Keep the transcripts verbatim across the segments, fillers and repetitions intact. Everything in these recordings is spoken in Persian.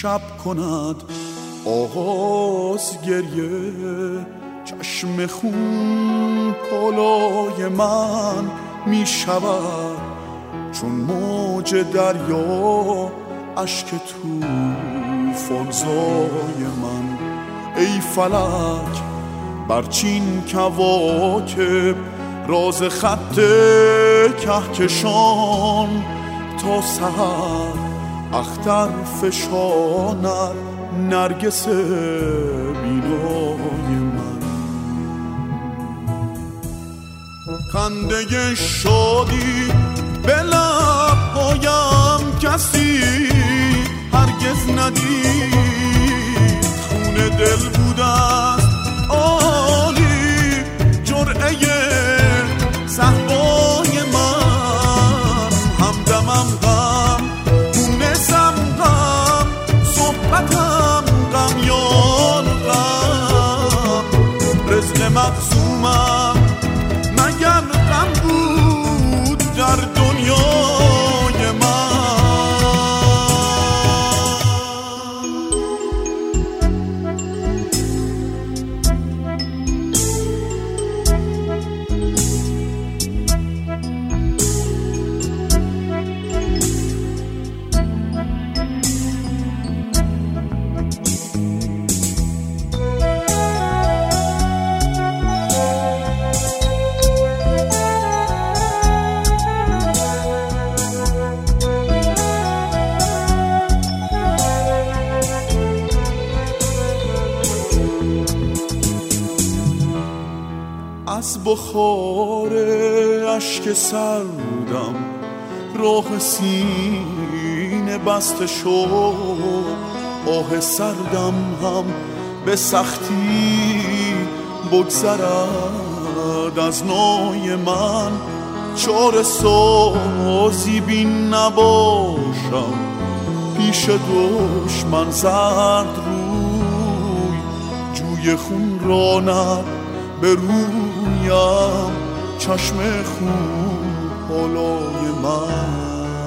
شب کند آغاز گریه، چشم خون پالای من می شود چون موج دریا اشک طوفان‌زای من. ای فلک برچین کواکب راز خط کهکشان، تا سحر اختر فشاند نرگس بینای من. خنده شادی به لب‌هایم کسی هرگز ندید، خون دل بوده است عالی جرعه صحبای من. همدمم غم مونسم غم، صحبتم غم یار غم، رزق مقسومم مگر غم بود در دنیای من. از بخار اشک سردم راه سینه بسته شد، آه سردم هم به سختی بگذرد از نای من. چاره سازی بین نباشم پیش دشمن زرد روی، جوی خون راند به رویم چشم خون پالای من.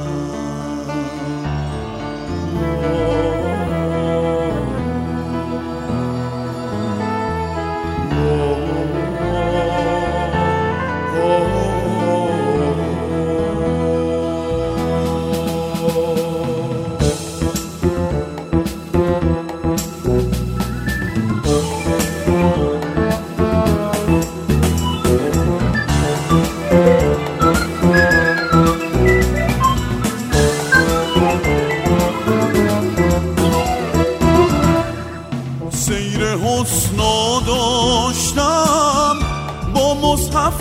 حسنا داشتم با مصحف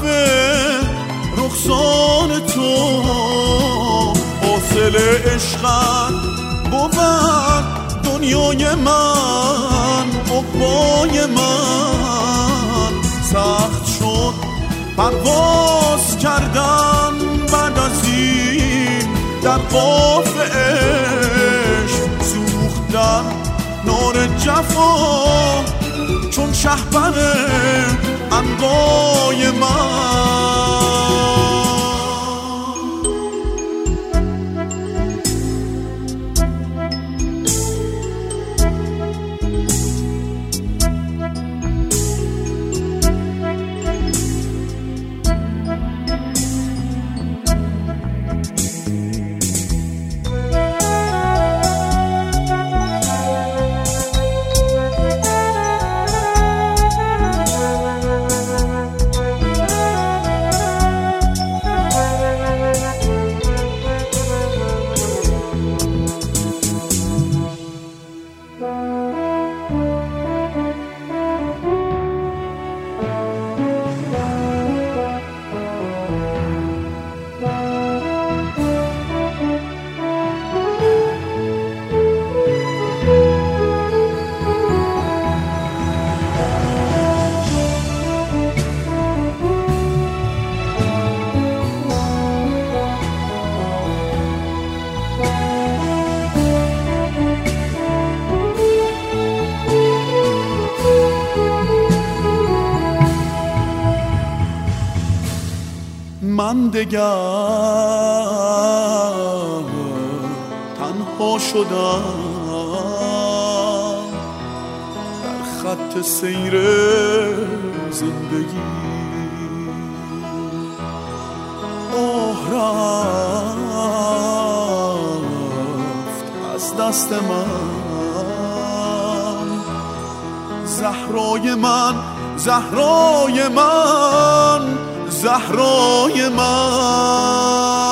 رخسان تو، حاصل عشقت بود دنیای من عقبای من. سخت شد پرواز کردن بعد از این در قاف عشق، سوختن نار جفا چون شهپر عنقای من. من دگر تنها شدم، خط سیر زندگی. آه رفت از دست من زهرای من، زهرای من، زهرای من.